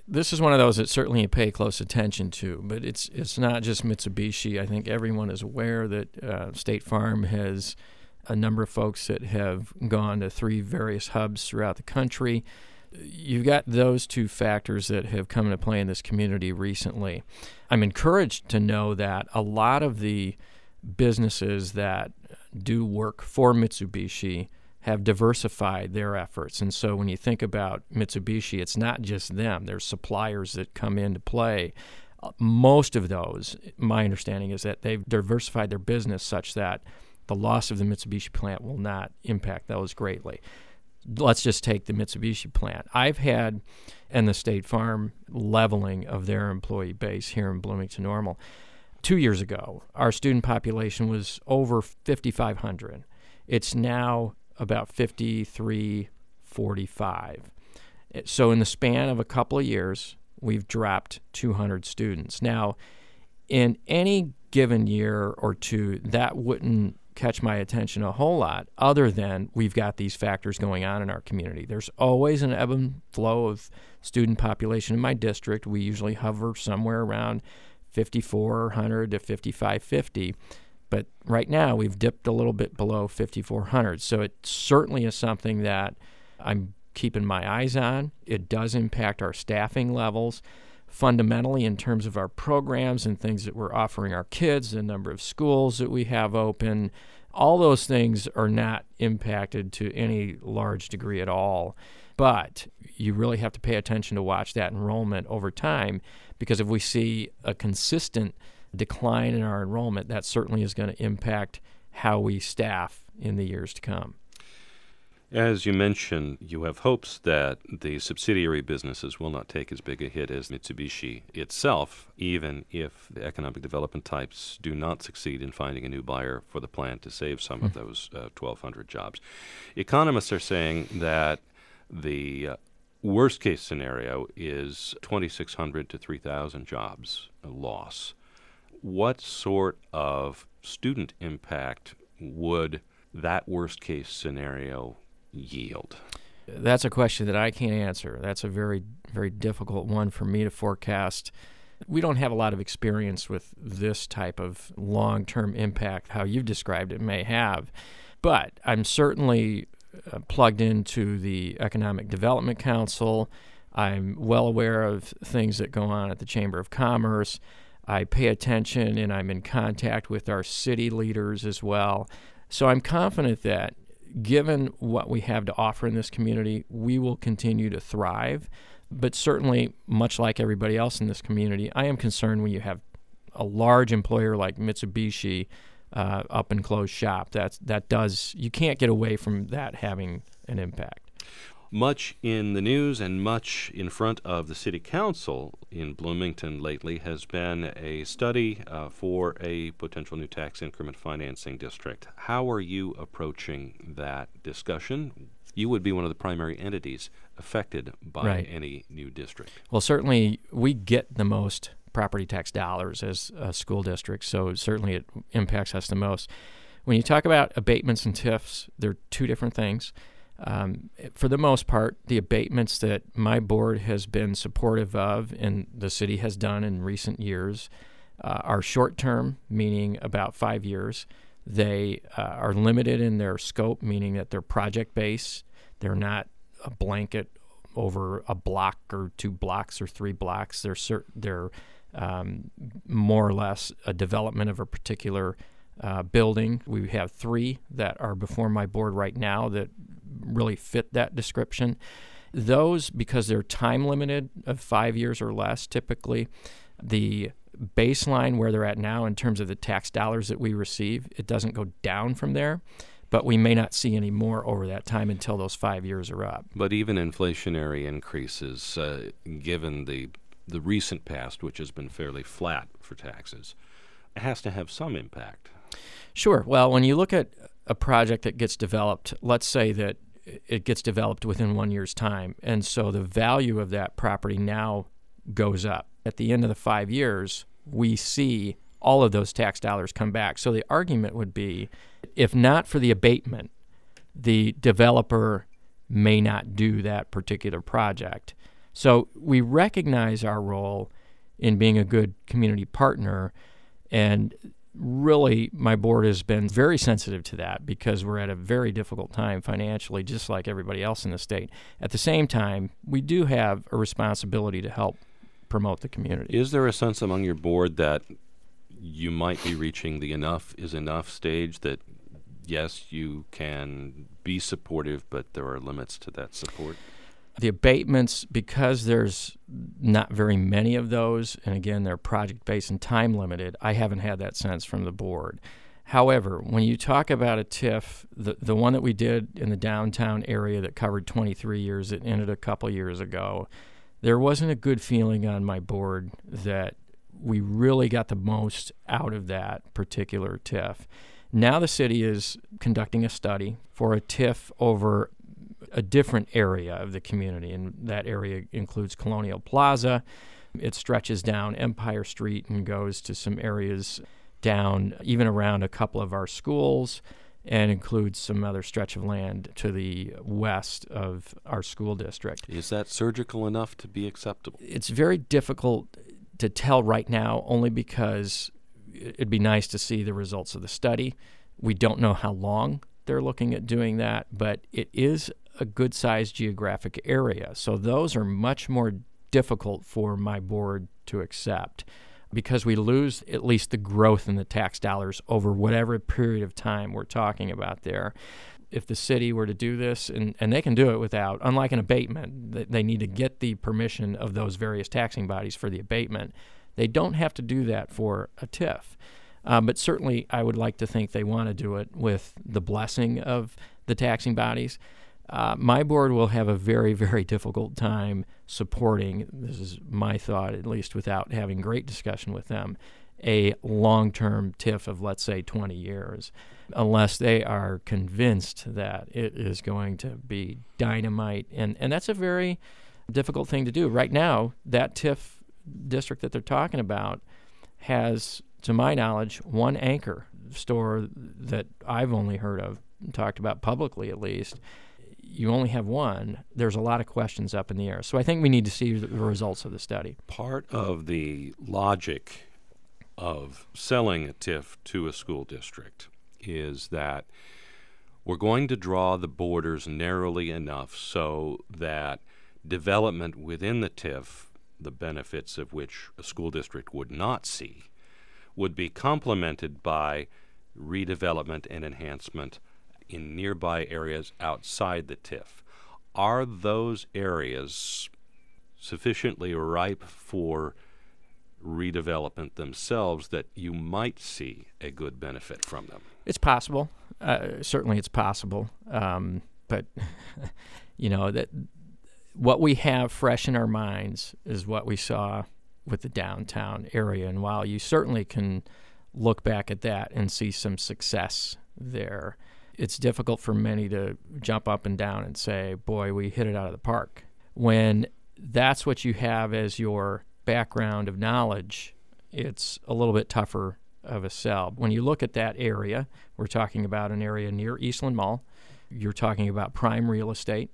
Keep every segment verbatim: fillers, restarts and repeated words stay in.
This is one of those that certainly you pay close attention to, but it's it's not just Mitsubishi. I think everyone is aware that uh, State Farm has a number of folks that have gone to three various hubs throughout the country. You've got those two factors that have come into play in this community recently. I'm encouraged to know that a lot of the businesses that do work for Mitsubishi have diversified their efforts. And so when you think about Mitsubishi, it's not just them. There's suppliers that come into play. Uh, most of those, my understanding is that they've diversified their business such that the loss of the Mitsubishi plant will not impact those greatly. Let's just take the Mitsubishi plant. I've had, and the State Farm leveling of their employee base here in Bloomington Normal. Two years ago, our student population was over fifty-five hundred. It's now about fifty-three forty-five. So in the span of a couple of years, we've dropped two hundred students. Now, in any given year or two, that wouldn't catch my attention a whole lot, other than we've got these factors going on in our community. There's always an ebb and flow of student population in my district. We usually hover somewhere around fifty-four hundred to fifty-five fifty. But right now, we've dipped a little bit below fifty-four hundred. So it certainly is something that I'm keeping my eyes on. It does impact our staffing levels. Fundamentally, in terms of our programs and things that we're offering our kids, the number of schools that we have open, all those things are not impacted to any large degree at all. But you really have to pay attention to watch that enrollment over time, because if we see a consistent decline in our enrollment, that certainly is going to impact how we staff in the years to come. As you mentioned, you have hopes that the subsidiary businesses will not take as big a hit as Mitsubishi itself, even if the economic development types do not succeed in finding a new buyer for the plant to save some mm-hmm. of those uh, twelve hundred jobs. Economists are saying that the uh, worst-case scenario is twenty-six hundred to three thousand jobs loss. What sort of student impact would that worst-case scenario yield? That's a question that I can't answer. That's a very, very difficult one for me to forecast. We don't have a lot of experience with this type of long-term impact, how you've described it may have. But I'm certainly uh, plugged into the Economic Development Council. I'm well aware of things that go on at the Chamber of Commerce. I pay attention, and I'm in contact with our city leaders as well. So I'm confident that given what we have to offer in this community, we will continue to thrive. But certainly, much like everybody else in this community, I am concerned when you have a large employer like Mitsubishi uh, up and close shop. That's, that does, you can't get away from that having an impact. Much in the news and much in front of the City Council in Bloomington lately has been a study uh, for a potential new tax increment financing district. How are you approaching that discussion? You would be one of the primary entities affected by right. any new district. Well, certainly we get the most property tax dollars as a school district, so certainly it impacts us the most. When you talk about abatements and T I Fs, they're two different things. Um, for the most part, the abatements that my board has been supportive of and the city has done in recent years uh, are short-term, meaning about five years. They uh, are limited in their scope, meaning that they're project-based. They're not a blanket over a block or two blocks or three blocks. They're cert- they're um, more or less a development of a particular uh, building. We have three that are before my board right now that really fit that description. Those, because they're time limited of five years or less, typically the baseline where they're at now in terms of the tax dollars that we receive, it doesn't go down from there, but we may not see any more over that time until those five years are up. But even inflationary increases, uh, given the the recent past, which has been fairly flat for taxes, has to have some impact. Sure. Well, when you look at a project that gets developed, let's say that it gets developed within one year's time, and so the value of that property now goes up. At the end of the five years, we see all of those tax dollars come back. So the argument would be, if not for the abatement, the developer may not do that particular project. So we recognize our role in being a good community partner, and really my board has been very sensitive to that because we're at a very difficult time financially, just like everybody else in the state. At the same time, we do have a responsibility to help promote the community. Is there a sense among your board that you might be reaching the enough is enough stage, that yes, you can be supportive, but there are limits to that support? The abatements, because there's not very many of those, and again, they're project-based and time-limited, I haven't had that sense from the board. However, when you talk about a T I F, the, the one that we did in the downtown area that covered twenty-three years, it ended a couple years ago, there wasn't a good feeling on my board that we really got the most out of that particular T I F. Now the city is conducting a study for a T I F over a different area of the community, and that area includes Colonial Plaza. It stretches down Empire Street and goes to some areas down even around a couple of our schools, and includes some other stretch of land to the west of our school district. Is that surgical enough to be acceptable? It's very difficult to tell right now, only because it'd be nice to see the results of the study. We don't know how long they're looking at doing that, but it is a good-sized geographic area. So those are much more difficult for my board to accept because we lose at least the growth in the tax dollars over whatever period of time we're talking about there. If the city were to do this, and, and they can do it without, unlike an abatement, they, they need to get the permission of those various taxing bodies for the abatement. They don't have to do that for a T I F. Um, but certainly I would like to think they want to do it with the blessing of the taxing bodies. Uh, my board will have a very, very difficult time supporting, this is my thought at least without having great discussion with them, a long-term T I F of, let's say, twenty years, unless they are convinced that it is going to be dynamite. And, and that's a very difficult thing to do. Right now, that T I F district that they're talking about has, to my knowledge, one anchor store that I've only heard of, talked about publicly at least. You only have one. There's a lot of questions up in the air. So I think we need to see the results of the study. Part of the logic of selling a T I F to a school district is that we're going to draw the borders narrowly enough so that development within the T I F, the benefits of which a school district would not see, would be complemented by redevelopment and enhancement in nearby areas outside the T I F. Are those areas sufficiently ripe for redevelopment themselves that you might see a good benefit from them? It's possible. Uh, certainly it's possible. Um, but, you know, that what we have fresh in our minds is what we saw with the downtown area. And while you certainly can look back at that and see some success there, it's difficult for many to jump up and down and say, boy, we hit it out of the park. When that's what you have as your background of knowledge, it's a little bit tougher of a sell. When you look at that area, we're talking about an area near Eastland Mall. You're talking about prime real estate.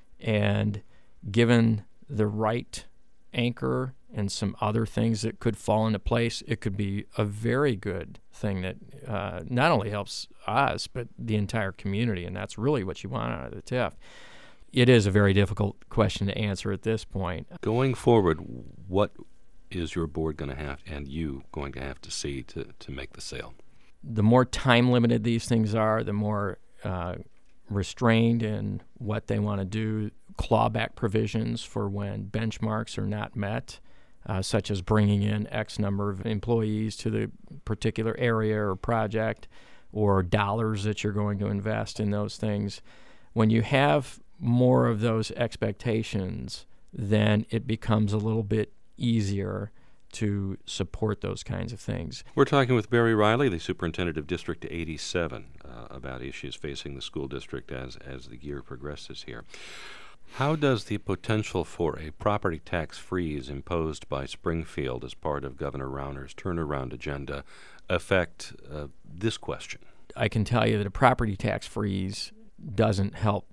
And given the right anchor and some other things that could fall into place, it could be a very good thing that uh, not only helps us, but the entire community, and that's really what you want out of the T I F. It is a very difficult question to answer at this point. Going forward, what is your board going to have, and you going to have to see to, to make the sale? The more time-limited these things are, the more uh, restrained in what they want to do, clawback provisions for when benchmarks are not met, uh, such as bringing in X number of employees to the particular area or project, or dollars that you're going to invest in those things. When you have more of those expectations, then it becomes a little bit easier to support those kinds of things. We're talking with Barry Riley, the superintendent of District eighty-seven, uh, about issues facing the school district as, as the year progresses here. How does the potential for a property tax freeze imposed by Springfield as part of Governor Rauner's turnaround agenda affect uh, this question? I can tell you that a property tax freeze doesn't help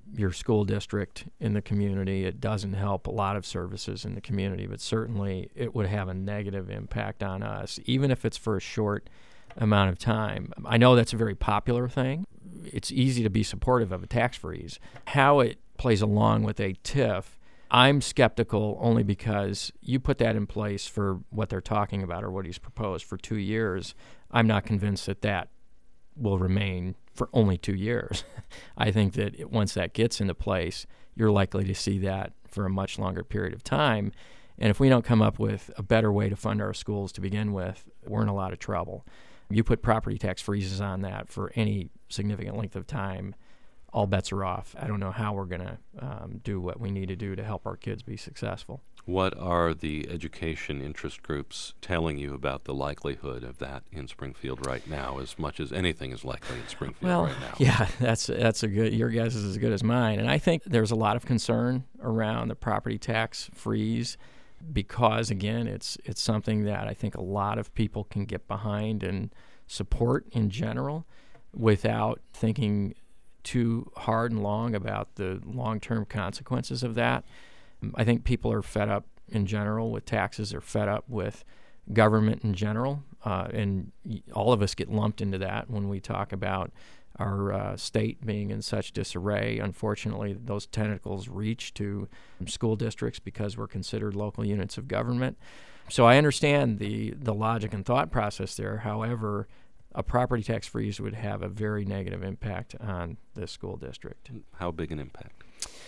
your school district in the community. It doesn't help a lot of services in the community, but certainly it would have a negative impact on us, even if it's for a short amount of time. I know that's a very popular thing. It's easy to be supportive of a tax freeze. How it plays along with a T I F, I'm skeptical only because you put that in place for what they're talking about or what he's proposed for two years. I'm not convinced that that will remain for only two years. I think that it, once that gets into place, you're likely to see that for a much longer period of time. And if we don't come up with a better way to fund our schools to begin with, we're in a lot of trouble. You put property tax freezes on that for any significant length of time, all bets are off. I don't know how we're going to um, do what we need to do to help our kids be successful. What are the education interest groups telling you about the likelihood of that in Springfield right now, as much as anything is likely in Springfield well, right now? Yeah, that's that's a good. Your guess is as good as mine. And I think there's a lot of concern around the property tax freeze because, again, it's it's something that I think a lot of people can get behind and support in general without thinking too hard and long about the long-term consequences of that. I think people are fed up in general with taxes. They're fed up with government in general, uh, and all of us get lumped into that when we talk about our uh, state being in such disarray. Unfortunately, those tentacles reach to school districts because we're considered local units of government. So I understand the, the logic and thought process there. However, a property tax freeze would have a very negative impact on the school district. How big an impact?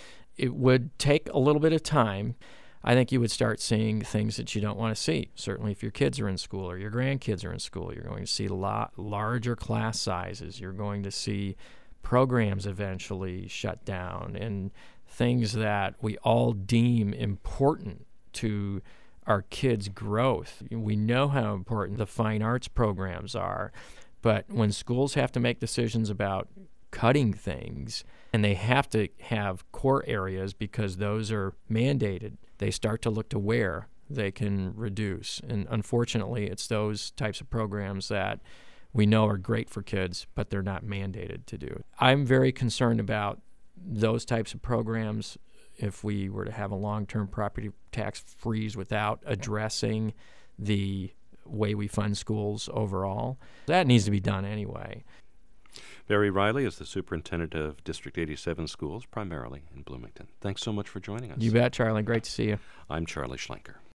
It would take a little bit of time. I think you would start seeing things that you don't want to see. Certainly if your kids are in school or your grandkids are in school, you're going to see a lot larger class sizes. You're going to see programs eventually shut down and things that we all deem important to our kids' growth. We know how important the fine arts programs are, but when schools have to make decisions about cutting things and they have to have core areas because those are mandated, they start to look to where they can reduce. And unfortunately, it's those types of programs that we know are great for kids, but they're not mandated to do. I'm very concerned about those types of programs if we were to have a long-term property tax freeze without addressing the way we fund schools overall. That needs to be done anyway. Barry Riley is the superintendent of District eighty-seven schools, primarily in Bloomington. Thanks so much for joining us. You bet, Charlie. Great to see you. I'm Charlie Schlenker.